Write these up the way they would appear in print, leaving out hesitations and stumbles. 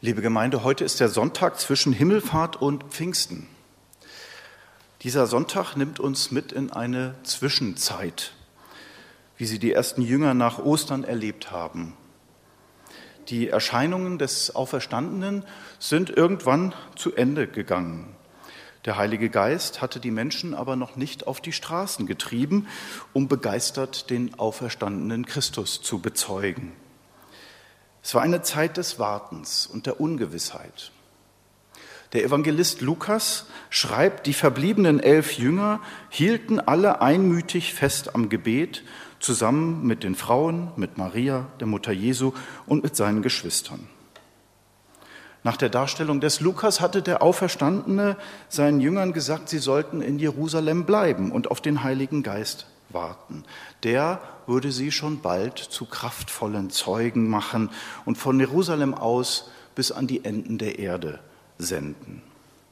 Liebe Gemeinde, heute ist der Sonntag zwischen Himmelfahrt und Pfingsten. Dieser Sonntag nimmt uns mit in eine Zwischenzeit, wie sie die ersten Jünger nach Ostern erlebt haben. Die Erscheinungen des Auferstandenen sind irgendwann zu Ende gegangen. Der Heilige Geist hatte die Menschen aber noch nicht auf die Straßen getrieben, um begeistert den auferstandenen Christus zu bezeugen. Es war eine Zeit des Wartens und der Ungewissheit. Der Evangelist Lukas schreibt, die verbliebenen 11 Jünger hielten alle einmütig fest am Gebet, zusammen mit den Frauen, mit Maria, der Mutter Jesu und mit seinen Geschwistern. Nach der Darstellung des Lukas hatte der Auferstandene seinen Jüngern gesagt, sie sollten in Jerusalem bleiben und auf den Heiligen Geist warten. Der würde sie schon bald zu kraftvollen Zeugen machen und von Jerusalem aus bis an die Enden der Erde senden.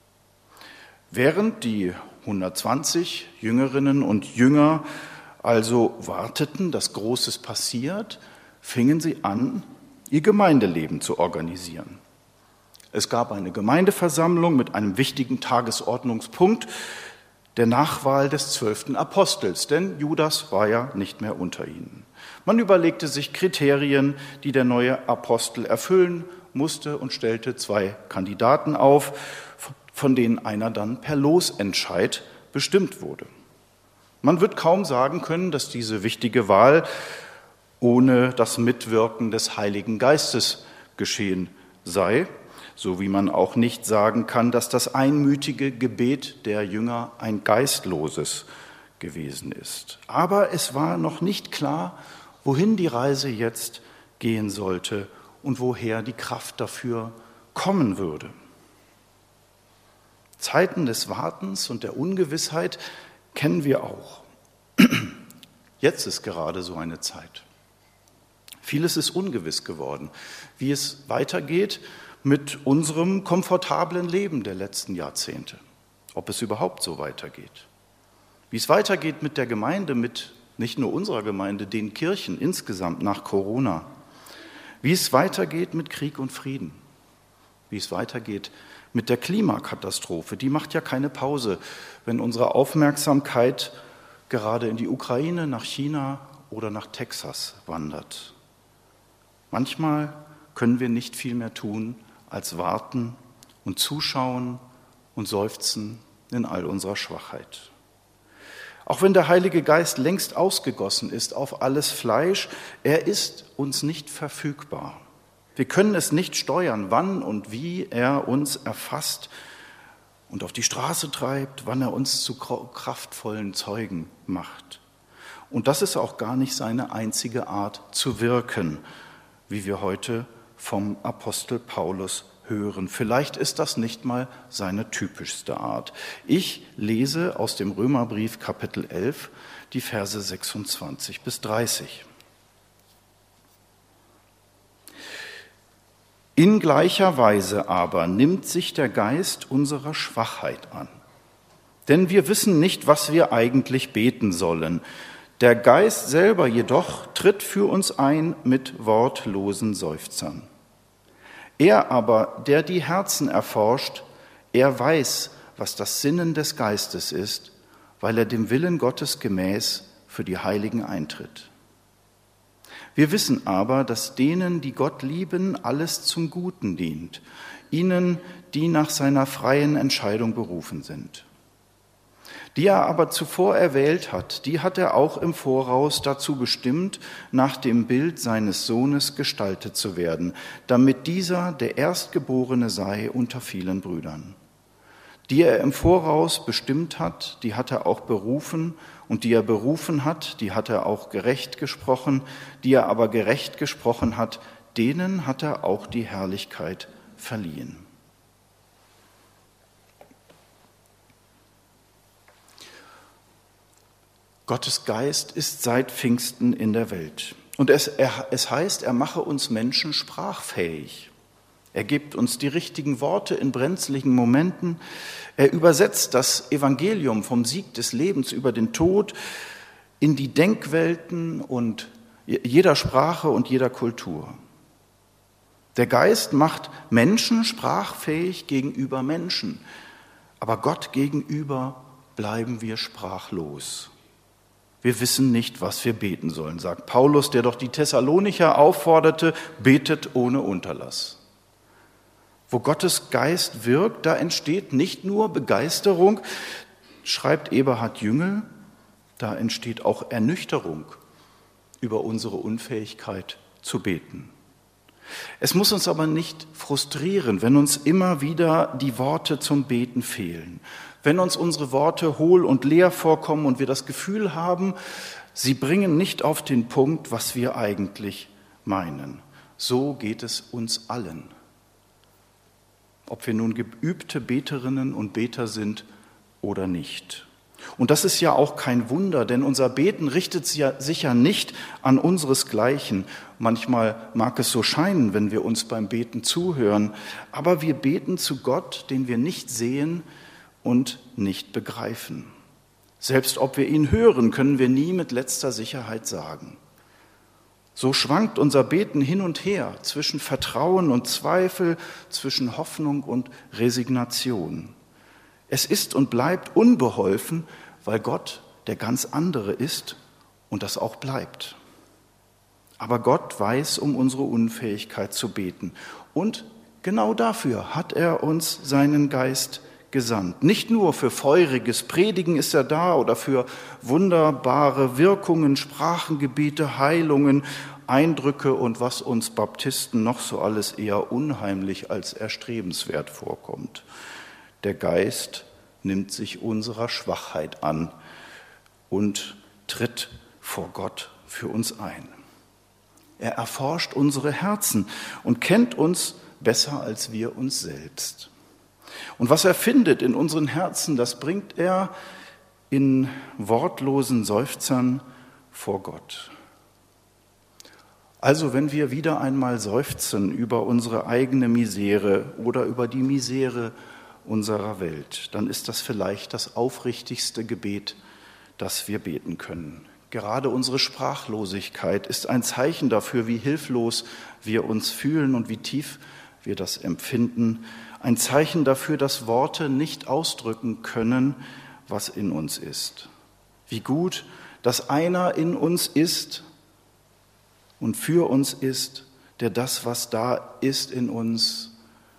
Während die 120 Jüngerinnen und Jünger also warteten, dass Großes passiert, fingen sie an, ihr Gemeindeleben zu organisieren. Es gab eine Gemeindeversammlung mit einem wichtigen Tagesordnungspunkt, der Nachwahl des 12. Apostels, denn Judas war ja nicht mehr unter ihnen. Man überlegte sich Kriterien, die der neue Apostel erfüllen musste und stellte 2 Kandidaten auf, von denen einer dann per Losentscheid bestimmt wurde. Man wird kaum sagen können, dass diese wichtige Wahl ohne das Mitwirken des Heiligen Geistes geschehen sei, so wie man auch nicht sagen kann, dass das einmütige Gebet der Jünger ein geistloses gewesen ist. Aber es war noch nicht klar, wohin die Reise jetzt gehen sollte und woher die Kraft dafür kommen würde. Zeiten des Wartens und der Ungewissheit kennen wir auch. Jetzt ist gerade so eine Zeit. Vieles ist ungewiss geworden, wie es weitergeht mit unserem komfortablen Leben der letzten Jahrzehnte, ob es überhaupt so weitergeht. Wie es weitergeht mit der Gemeinde, mit nicht nur unserer Gemeinde, den Kirchen insgesamt nach Corona. Wie es weitergeht mit Krieg und Frieden. Wie es weitergeht mit der Klimakatastrophe. Die macht ja keine Pause, wenn unsere Aufmerksamkeit gerade in die Ukraine, nach China oder nach Texas wandert. Manchmal können wir nicht viel mehr tun, als warten und zuschauen und seufzen in all unserer Schwachheit. Auch wenn der Heilige Geist längst ausgegossen ist auf alles Fleisch, er ist uns nicht verfügbar. Wir können es nicht steuern, wann und wie er uns erfasst und auf die Straße treibt, wann er uns zu kraftvollen Zeugen macht. Und das ist auch gar nicht seine einzige Art zu wirken, wie wir heute vom Apostel Paulus hören. Vielleicht ist das nicht mal seine typischste Art. Ich lese aus dem Römerbrief Kapitel 11 die Verse 26 bis 30. In gleicher Weise aber nimmt sich der Geist unserer Schwachheit an. Denn wir wissen nicht, was wir eigentlich beten sollen. Der Geist selber jedoch tritt für uns ein mit wortlosen Seufzern. Er aber, der die Herzen erforscht, er weiß, was das Sinnen des Geistes ist, weil er dem Willen Gottes gemäß für die Heiligen eintritt. Wir wissen aber, dass denen, die Gott lieben, alles zum Guten dient, ihnen, die nach seiner freien Entscheidung berufen sind. Die er aber zuvor erwählt hat, die hat er auch im Voraus dazu bestimmt, nach dem Bild seines Sohnes gestaltet zu werden, damit dieser der Erstgeborene sei unter vielen Brüdern. Die er im Voraus bestimmt hat, die hat er auch berufen, und die er berufen hat, die hat er auch gerecht gesprochen, die er aber gerecht gesprochen hat, denen hat er auch die Herrlichkeit verliehen. Gottes Geist ist seit Pfingsten in der Welt. Und es heißt, er mache uns Menschen sprachfähig. Er gibt uns die richtigen Worte in brenzligen Momenten. Er übersetzt das Evangelium vom Sieg des Lebens über den Tod in die Denkwelten und jeder Sprache und jeder Kultur. Der Geist macht Menschen sprachfähig gegenüber Menschen, aber Gott gegenüber bleiben wir sprachlos. Wir wissen nicht, was wir beten sollen, sagt Paulus, der doch die Thessalonicher aufforderte, betet ohne Unterlass. Wo Gottes Geist wirkt, da entsteht nicht nur Begeisterung, schreibt Eberhard Jüngel, da entsteht auch Ernüchterung über unsere Unfähigkeit zu beten. Es muss uns aber nicht frustrieren, wenn uns immer wieder die Worte zum Beten fehlen, wenn uns unsere Worte hohl und leer vorkommen und wir das Gefühl haben, sie bringen nicht auf den Punkt, was wir eigentlich meinen. So geht es uns allen. Ob wir nun geübte Beterinnen und Beter sind oder nicht. Und das ist ja auch kein Wunder, denn unser Beten richtet sich ja nicht an unseresgleichen. Manchmal mag es so scheinen, wenn wir uns beim Beten zuhören, aber wir beten zu Gott, den wir nicht sehen und nicht begreifen. Selbst ob wir ihn hören, können wir nie mit letzter Sicherheit sagen. So schwankt unser Beten hin und her zwischen Vertrauen und Zweifel, zwischen Hoffnung und Resignation. Es ist und bleibt unbeholfen, weil Gott der ganz andere ist und das auch bleibt. Aber Gott weiß um unsere Unfähigkeit zu beten. Und genau dafür hat er uns seinen Geist gesandt. Nicht nur für feuriges Predigen ist er da oder für wunderbare Wirkungen, Sprachengebete, Heilungen, Eindrücke und was uns Baptisten noch so alles eher unheimlich als erstrebenswert vorkommt. Der Geist nimmt sich unserer Schwachheit an und tritt vor Gott für uns ein. Er erforscht unsere Herzen und kennt uns besser als wir uns selbst. Und was er findet in unseren Herzen, das bringt er in wortlosen Seufzern vor Gott. Also wenn wir wieder einmal seufzen über unsere eigene Misere oder über die Misere unserer Welt, dann ist das vielleicht das aufrichtigste Gebet, das wir beten können. Gerade unsere Sprachlosigkeit ist ein Zeichen dafür, wie hilflos wir uns fühlen und wie tief wir das empfinden. Ein Zeichen dafür, dass Worte nicht ausdrücken können, was in uns ist. Wie gut, dass einer in uns ist und für uns ist, der das, was da ist in uns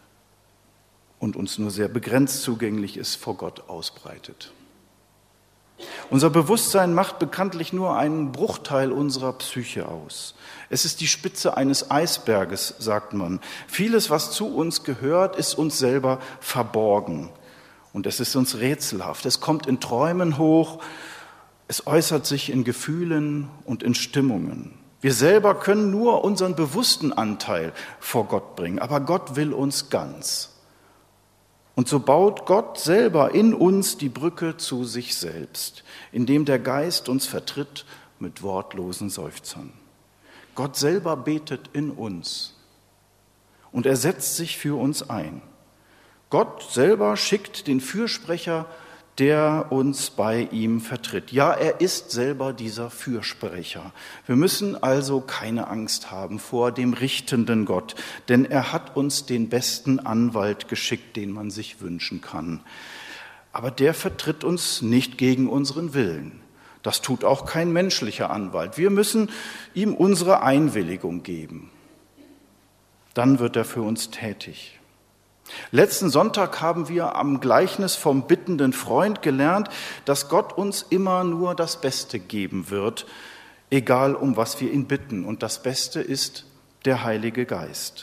und uns nur sehr begrenzt zugänglich ist, vor Gott ausbreitet. Unser Bewusstsein macht bekanntlich nur einen Bruchteil unserer Psyche aus. Es ist die Spitze eines Eisberges, sagt man. Vieles, was zu uns gehört, ist uns selber verborgen. Und es ist uns rätselhaft. Es kommt in Träumen hoch, es äußert sich in Gefühlen und in Stimmungen. Wir selber können nur unseren bewussten Anteil vor Gott bringen, aber Gott will uns ganz. Und so baut Gott selber in uns die Brücke zu sich selbst, indem der Geist uns vertritt mit wortlosen Seufzern. Gott selber betet in uns und er setzt sich für uns ein. Gott selber schickt den Fürsprecher, der uns bei ihm vertritt. Ja, er ist selber dieser Fürsprecher. Wir müssen also keine Angst haben vor dem richtenden Gott, denn er hat uns den besten Anwalt geschickt, den man sich wünschen kann. Aber der vertritt uns nicht gegen unseren Willen. Das tut auch kein menschlicher Anwalt. Wir müssen ihm unsere Einwilligung geben. Dann wird er für uns tätig. Letzten Sonntag haben wir am Gleichnis vom bittenden Freund gelernt, dass Gott uns immer nur das Beste geben wird, egal um was wir ihn bitten. Und das Beste ist der Heilige Geist.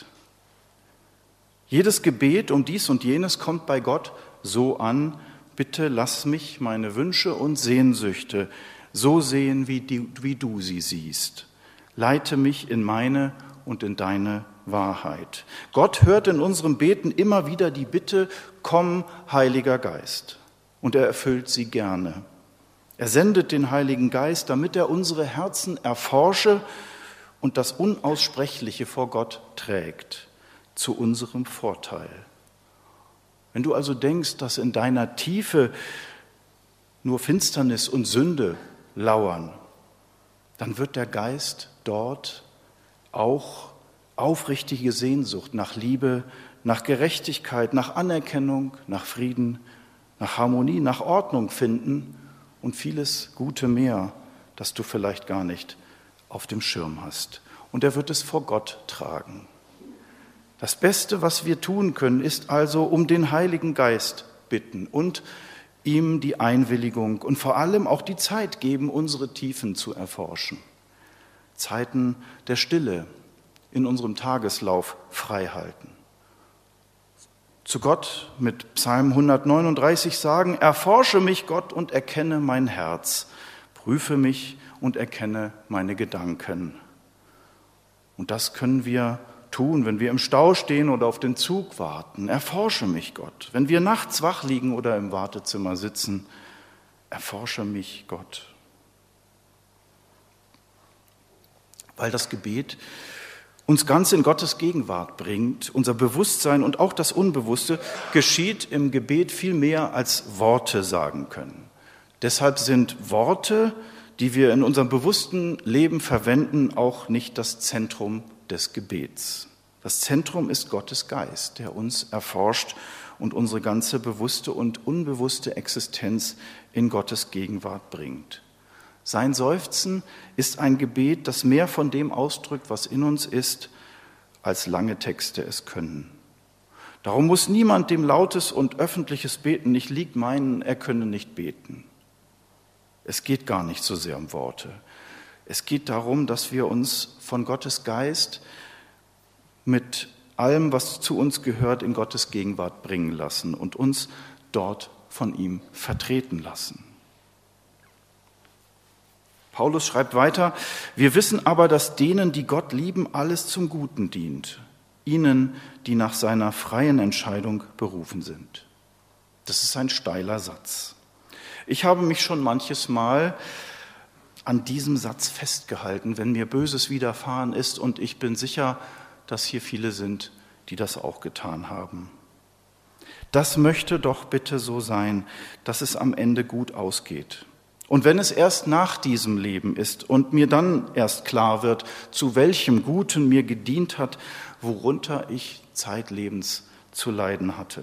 Jedes Gebet um dies und jenes kommt bei Gott so an: Bitte lass mich meine Wünsche und Sehnsüchte so sehen, wie du sie siehst. Leite mich in meine und in deine Wahrheit. Gott hört in unserem Beten immer wieder die Bitte: Komm, Heiliger Geist. Und er erfüllt sie gerne. Er sendet den Heiligen Geist, damit er unsere Herzen erforsche und das Unaussprechliche vor Gott trägt, zu unserem Vorteil. Wenn du also denkst, dass in deiner Tiefe nur Finsternis und Sünde lauern, dann wird der Geist dort auch aufrichtige Sehnsucht nach Liebe, nach Gerechtigkeit, nach Anerkennung, nach Frieden, nach Harmonie, nach Ordnung finden und vieles Gute mehr, das du vielleicht gar nicht auf dem Schirm hast. Und er wird es vor Gott tragen. Das Beste, was wir tun können, ist also um den Heiligen Geist bitten und ihm die Einwilligung und vor allem auch die Zeit geben, unsere Tiefen zu erforschen. Zeiten der Stille in unserem Tageslauf freihalten. Zu Gott mit Psalm 139 sagen: Erforsche mich, Gott, und erkenne mein Herz. Prüfe mich und erkenne meine Gedanken. Und das können wir tun, wenn wir im Stau stehen oder auf den Zug warten. Erforsche mich, Gott. Wenn wir nachts wach liegen oder im Wartezimmer sitzen, erforsche mich, Gott. Weil das Gebet uns ganz in Gottes Gegenwart bringt, unser Bewusstsein und auch das Unbewusste, geschieht im Gebet viel mehr, als Worte sagen können. Deshalb sind Worte, die wir in unserem bewussten Leben verwenden, auch nicht das Zentrum des Gebets. Das Zentrum ist Gottes Geist, der uns erforscht und unsere ganze bewusste und unbewusste Existenz in Gottes Gegenwart bringt. Sein Seufzen ist ein Gebet, das mehr von dem ausdrückt, was in uns ist, als lange Texte es können. Darum muss niemand, dem lautes und öffentliches Beten nicht liegt, meinen, er könne nicht beten. Es geht gar nicht so sehr um Worte. Es geht darum, dass wir uns von Gottes Geist mit allem, was zu uns gehört, in Gottes Gegenwart bringen lassen und uns dort von ihm vertreten lassen. Paulus schreibt weiter: Wir wissen aber, dass denen, die Gott lieben, alles zum Guten dient, ihnen, die nach seiner freien Entscheidung berufen sind. Das ist ein steiler Satz. Ich habe mich schon manches Mal an diesem Satz festgehalten, wenn mir Böses widerfahren ist, und ich bin sicher, dass hier viele sind, die das auch getan haben. Das möchte doch bitte so sein, dass es am Ende gut ausgeht. Und wenn es erst nach diesem Leben ist und mir dann erst klar wird, zu welchem Guten mir gedient hat, worunter ich zeitlebens zu leiden hatte.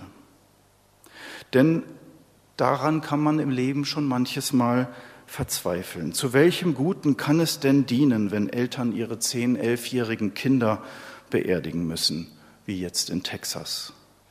Denn daran kann man im Leben schon manches Mal verzweifeln. Zu welchem Guten kann es denn dienen, wenn Eltern ihre 10-, 11-jährigen Kinder beerdigen müssen, wie jetzt in Texas?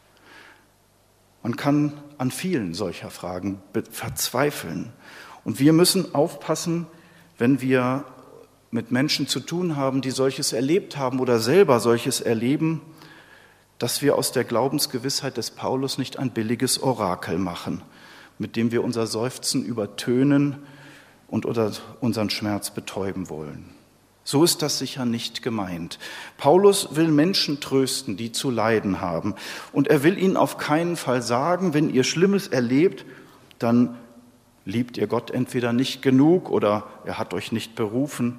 Man kann an vielen solcher Fragen verzweifeln. Und wir müssen aufpassen, wenn wir mit Menschen zu tun haben, die solches erlebt haben oder selber solches erleben, dass wir aus der Glaubensgewissheit des Paulus nicht ein billiges Orakel machen, mit dem wir unser Seufzen übertönen und unseren Schmerz betäuben wollen. So ist das sicher nicht gemeint. Paulus will Menschen trösten, die zu leiden haben. Und er will ihnen auf keinen Fall sagen, wenn ihr Schlimmes erlebt, dann liebt ihr Gott entweder nicht genug oder er hat euch nicht berufen.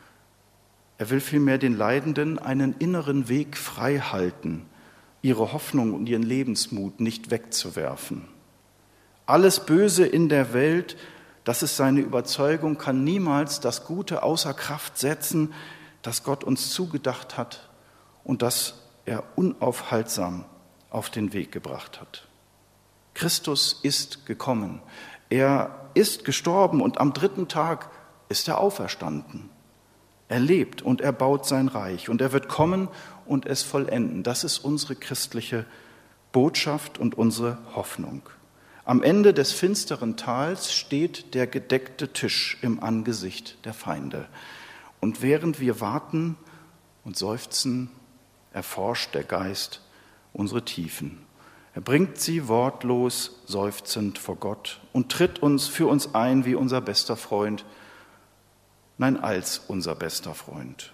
Er will vielmehr den Leidenden einen inneren Weg frei halten, ihre Hoffnung und ihren Lebensmut nicht wegzuwerfen. Alles Böse in der Welt, das ist seine Überzeugung, kann niemals das Gute außer Kraft setzen, das Gott uns zugedacht hat und das er unaufhaltsam auf den Weg gebracht hat. Christus ist gekommen. Er ist gestorben und am 3. Tag ist er auferstanden. Er lebt und er baut sein Reich und er wird kommen und es vollenden. Das ist unsere christliche Botschaft und unsere Hoffnung. Am Ende des finsteren Tals steht der gedeckte Tisch im Angesicht der Feinde. Und während wir warten und seufzen, erforscht der Geist unsere Tiefen. Er bringt sie wortlos, seufzend vor Gott und tritt für uns ein wie unser bester Freund, nein, als unser bester Freund.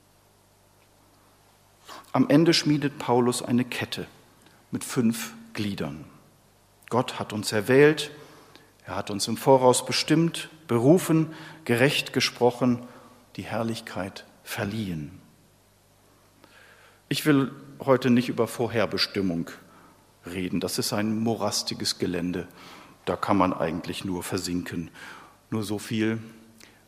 Am Ende schmiedet Paulus eine Kette mit 5 Gliedern. Gott hat uns erwählt, er hat uns im Voraus bestimmt, berufen, gerecht gesprochen, die Herrlichkeit verliehen. Ich will heute nicht über Vorherbestimmung reden. Das ist ein morastiges Gelände. Da kann man eigentlich nur versinken. Nur so viel: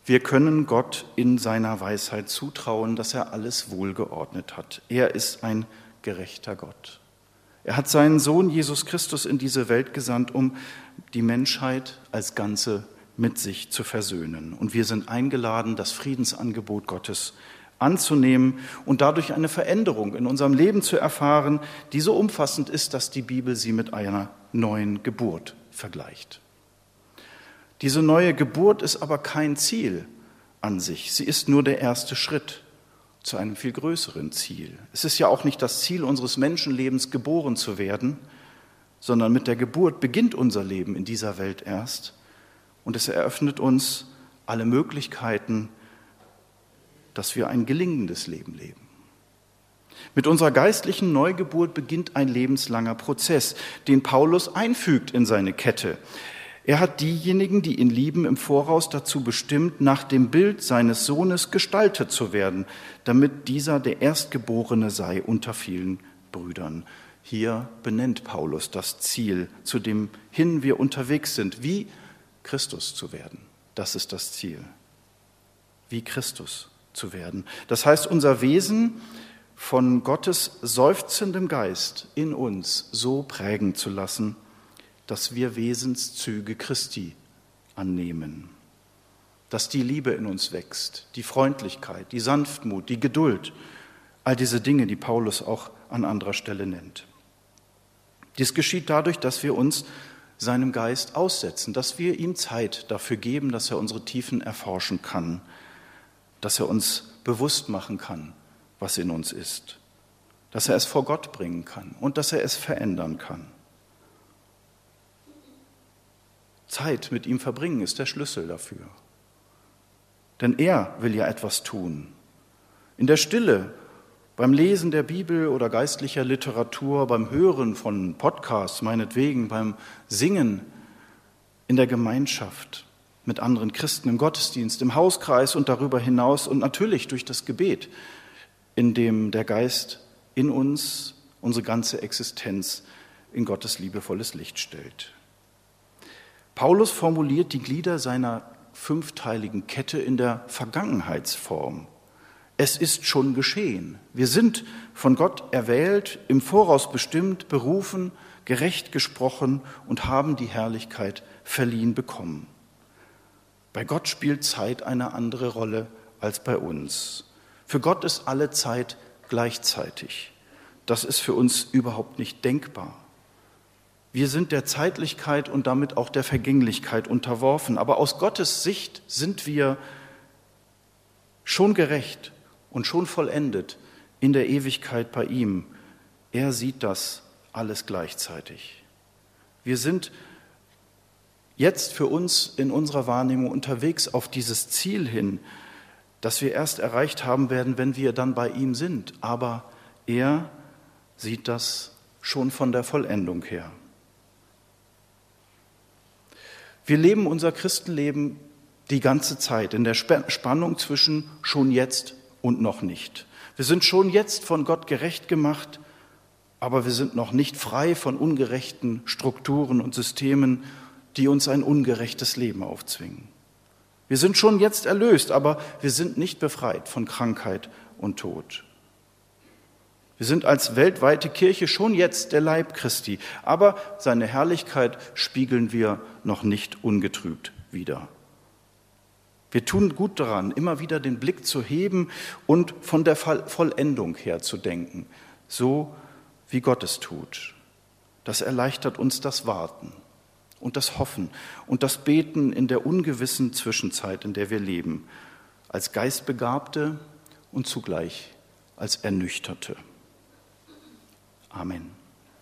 Wir können Gott in seiner Weisheit zutrauen, dass er alles wohlgeordnet hat. Er ist ein gerechter Gott. Er hat seinen Sohn Jesus Christus in diese Welt gesandt, um die Menschheit als Ganze mit sich zu versöhnen. Und wir sind eingeladen, das Friedensangebot Gottes anzunehmen und dadurch eine Veränderung in unserem Leben zu erfahren, die so umfassend ist, dass die Bibel sie mit einer neuen Geburt vergleicht. Diese neue Geburt ist aber kein Ziel an sich. Sie ist nur der erste Schritt zu einem viel größeren Ziel. Es ist ja auch nicht das Ziel unseres Menschenlebens, geboren zu werden, sondern mit der Geburt beginnt unser Leben in dieser Welt erst. Und es eröffnet uns alle Möglichkeiten, dass wir ein gelingendes Leben leben. Mit unserer geistlichen Neugeburt beginnt ein lebenslanger Prozess, den Paulus einfügt in seine Kette. Er hat diejenigen, die ihn lieben, im Voraus dazu bestimmt, nach dem Bild seines Sohnes gestaltet zu werden, damit dieser der Erstgeborene sei unter vielen Brüdern. Hier benennt Paulus das Ziel, zu dem hin wir unterwegs sind, wie Christus zu werden. Das ist das Ziel, wie Christus zu werden. Das heißt, unser Wesen von Gottes seufzendem Geist in uns so prägen zu lassen, dass wir Wesenszüge Christi annehmen, dass die Liebe in uns wächst, die Freundlichkeit, die Sanftmut, die Geduld, all diese Dinge, die Paulus auch an anderer Stelle nennt. Dies geschieht dadurch, dass wir uns seinem Geist aussetzen, dass wir ihm Zeit dafür geben, dass er unsere Tiefen erforschen kann, dass er uns bewusst machen kann, was in uns ist, dass er es vor Gott bringen kann und dass er es verändern kann. Zeit mit ihm verbringen ist der Schlüssel dafür. Denn er will ja etwas tun. In der Stille, beim Lesen der Bibel oder geistlicher Literatur, beim Hören von Podcasts meinetwegen, beim Singen, in der Gemeinschaft mit anderen Christen, im Gottesdienst, im Hauskreis und darüber hinaus und natürlich durch das Gebet, in dem der Geist in uns unsere ganze Existenz in Gottes liebevolles Licht stellt. Paulus formuliert die Glieder seiner fünfteiligen Kette in der Vergangenheitsform. Es ist schon geschehen. Wir sind von Gott erwählt, im Voraus bestimmt, berufen, gerecht gesprochen und haben die Herrlichkeit verliehen bekommen. Bei Gott spielt Zeit eine andere Rolle als bei uns. Für Gott ist alle Zeit gleichzeitig. Das ist für uns überhaupt nicht denkbar. Wir sind der Zeitlichkeit und damit auch der Vergänglichkeit unterworfen. Aber aus Gottes Sicht sind wir schon gerecht und schon vollendet in der Ewigkeit bei ihm. Er sieht das alles gleichzeitig. Wir sind jetzt für uns in unserer Wahrnehmung unterwegs auf dieses Ziel hin, das wir erst erreicht haben werden, wenn wir dann bei ihm sind. Aber er sieht das schon von der Vollendung her. Wir leben unser Christenleben die ganze Zeit in der Spannung zwischen schon jetzt und noch nicht. Wir sind schon jetzt von Gott gerecht gemacht, aber wir sind noch nicht frei von ungerechten Strukturen und Systemen, die uns ein ungerechtes Leben aufzwingen. Wir sind schon jetzt erlöst, aber wir sind nicht befreit von Krankheit und Tod. Wir sind als weltweite Kirche schon jetzt der Leib Christi, aber seine Herrlichkeit spiegeln wir noch nicht ungetrübt wider. Wir tun gut daran, immer wieder den Blick zu heben und von der Vollendung her zu denken, so wie Gott es tut. Das erleichtert uns das Warten und das Hoffen und das Beten in der ungewissen Zwischenzeit, in der wir leben, als Geistbegabte und zugleich als Ernüchterte. Amen.